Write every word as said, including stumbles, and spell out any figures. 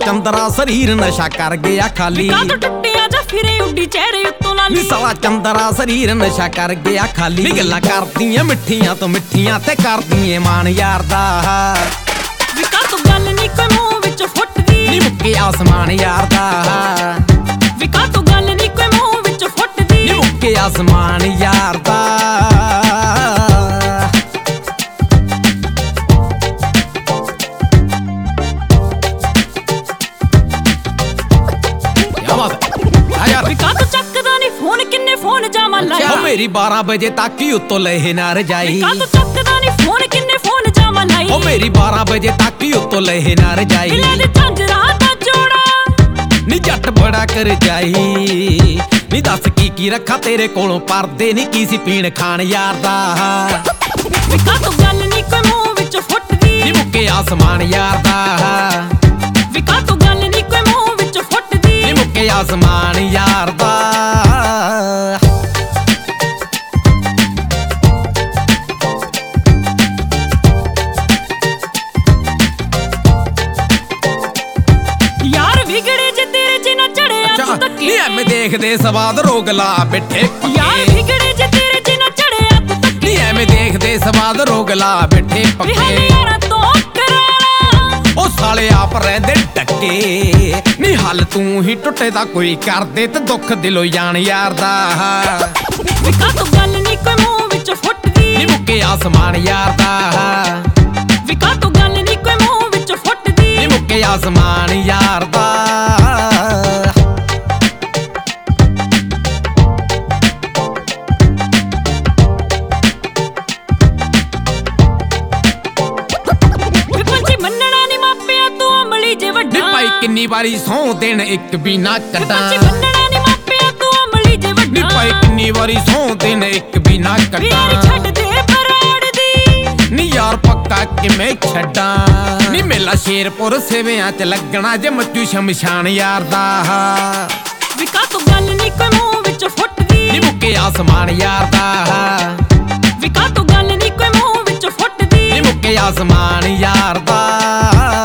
ਚੰਦਰਾ ਸਰੀਰ ਨਸ਼ਾ ਕਰ ਗਿਆ ਖਾਲੀ। ਕਾਹਤੋਂ ਟੁੱਟਿਆ ਜਾਂ ਫਿਰੇ ਉੱਡੀ ਚਿਹਰੇ ਉੱਤੋਂ ਲਾਲੀ। ਨੀ ਸਾਲਾ ਚੰਦਰਾ ਸਰੀਰ ਨਸ਼ਾ ਕਰ ਗਿਆ ਖਾਲੀ। ਨੀ ਗੱਲਾਂ ਕਰਦੀਆਂ ਮਿੱਠੀਆਂ ਤੋਂ ਮਿੱਠੀਆਂ ਤੇ ਕਰਦੀਆਂ ਮਾਨ ਯਾਰ ਦਾ। ਵੀ ਕਾਹਤੋਂ ਗੱਲ ਨੀ ਕੋਈ ਮੂੰਹ ਵਿੱਚੋਂ ਫੁੱਟਦੀ। ਨੀ ਮੁੱਕੇ ਆਸਮਾਨ ਯਾਰ ਦਾ। ਵੀ ਕਾਹਤੋਂ ਗੱਲ ਨੀ ਕੋਈ ਮੂੰਹ ਵਿੱਚੋਂ ਫੁੱਟਦੀ। ਨੀ ਮੁੱਕੇ ਆਸਮਾਨ ਯਾਰ ਦਾ। ਵੀ ਕਾਹਤੋਂ ਚੱਕਦਾ ਨੀ ਫੋਨ ਕਿੰਨੇ ਫੋਨ ਜਾਵਾਂ ਲਾਈ। ਉਹ ਮੇਰੀ ਬਾਰਾਂ ਵਜੇ ਤੱਕ ਹੀ ਉੱਤੋਂ ਲਹੇ ਨਾ ਰਜਾਈ। ਵੀ ਕਾਹਤੋਂ ਚੱਕਦਾ ਨੀ ਫੋਨ ਕਿੰਨੇ ਫੋਨ ਜਾਵਾਂ ਲਾਈ। ਉਹ ਮੇਰੀ ਬਾਰਾਂ ਵਜੇ ਤੱਕ ਹੀ ਉੱਤੋਂ ਲਹੇ ਨਾ ਰਜਾਈ। ਦਿਲਾਂ ਦੇ ਝਾਂਜਰਾਂ ਦਾ ਜੋੜਾ ਨੀ ਜੱਟ ਬੜਾ ਕਰ ਜਾਈ। ਨੀ ਦੱਸ ਕੀ ਕੀ ਰੱਖਾ ਤੇਰੇ ਕੋਲੋਂ ਪਰਦੇ ਨੀ ਕੀ ਸੀ ਪੀਣ ਖਾਣ ਯਾਰ ਦਾ। ਵੀ ਕਾਹਤੋਂ ਗੱਲ ਨੀ ਕੋਈ ਮੂੰਹ ਵਿੱਚੋਂ ਫੁੱਟਦੀ। ਨੀ ਮੁੱਕੇ ਆਸਮਾਨ ਯਾਰ ਦਾ। ਵੀ ਕਾਹਤੋਂ ਗੱਲ ਨੀ ਕੋਈ ਮੂੰਹ ਵਿੱਚੋਂ ਫੁੱਟਦੀ। ਨੀ ਮੁੱਕੇ ਆਸਮਾਨ ਯਾਰ ਦਾ। ਯਾਰ ਵਿਗੜੇ ਜੇ ਤੇਰੇ ਚ ਨਾ ਚੜਿਆ ਤੂੰ ਧੱਕੇ। ਨੀ ਐਵੇਂ ਦੇਖਦੇ ਸਵਾਦ ਰੋਗ ਲਾ ਬੈਠੇ ਪੱਕੇ। ਯਾਰ ਵਿਗੜੇ ਜੇ ਤੇਰੇ ਚ ਨਾ ਚੜਿਆ ਤੂੰ ਧੱਕੇ। ਨੀ ਐਵੇਂ ਦੇਖਦੇ ਸਵਾਦ ਰੋਗ ਲਾ ਬੈਠੇ ਵੀ ਪੱਕੇ। ਹਾਲੇ ਯਾਰਾਂ ਤੋਂ ਕਰਾਲਾ ਉਹ ਸਾਲੇ ਆਪ ਰਹਿੰਦੇ ਡੱਕੇ। ਨੀ ਹੱਲ ਤੂੰ ਹੀ ਟੁੱਟੇ ਦਾ ਕੋਈ ਕਰਦੇ ਤੇ ਦੁੱਖ ਦਿਲੋਂ ਜਾਣ ਯਾਰ ਦਾ। ਵੀ ਕਾਹਤੋਂ ਗੱਲ ਨੀ ਕੋਈ ਮੂੰਹ ਵਿੱਚੋਂ ਫੁੱਟਦੀ। ਨੀ ਮੁੱਕੇ ਆਸਮਾਨ ਯਾਰ ਦਾ। ਵੀ ਕਾਹਤੋਂ ਗੱਲ ਨੀ ਕੋਈ ਮੂੰਹ ਵਿੱਚੋਂ ਫੁੱਟਦੀ। ਨੀ ਮੁੱਕੇ ਆਸਮਾਨ ਯਾਰ ਦਾ। ਵੀ ਪੰਛੀ ਮੰਨਣਾ ਨੀ ਮਾਪਿਆਂ ਤੂੰ ਅਮਲੀ ਜੇ ਵੱਡਾ। ਨੀ ਭਾਈ ਕਿੰਨੀ ਵਾਰੀ ਸਹੁੰ ਦੇਣ ਇੱਕ ਵੀ ਨਾ ਕੱਢਾਂ। ਪੰਛੀ ਮੰਨਣਾ ਨੀ ਮਾਪਿਆਂ ਤੂੰ ਅਮਲੀ ਜੇ ਵੱਡਾ। ਨੀ ਭਾਈ ਕਿੰਨੀ ਵਾਰੀ ਸਹੁੰ ਦੇਣ ਇੱਕ ਵੀ ਨਾ ਵੀ ਯਾਰ ਕੱਢਾਂ। ਛੱਡ ਦੇ ਬਰਾੜ ਦੀ। ਨੀ ਯਾਰ ਪੱਕਾ ਕਿਵੇਂ ਛੱਡਾਂ। ਨੀ ਮੇਲਾ ਸ਼ੇਰਪੁਰ ਸਿਵਿਆਂ ਚ ਲੱਗਣਾ ਜੇ ਮੱਚੂ ਸ਼ਮਸ਼ਾਨ ਯਾਰ ਦਾ। ਵੀ ਕਾਹਤੋਂ ਗੱਲ ਨੀ ਕੋਈ ਮੂੰਹ ਵਿੱਚੋਂ ਫੁੱਟਦੀ। ਨੀ ਮੁੱਕੇ ਆਸਮਾਨ ਯਾਰ ਦਾ। ਵੀ ਕਾਹਤੋਂ ਗੱਲ ਨੀ ਕੋਈ ਮੂੰਹ ਵਿੱਚੋਂ ਫੁੱਟਦੀ। ਨੀ ਮੁੱਕੇ ਆਸਮਾਨ ਯਾਰ ਦਾ।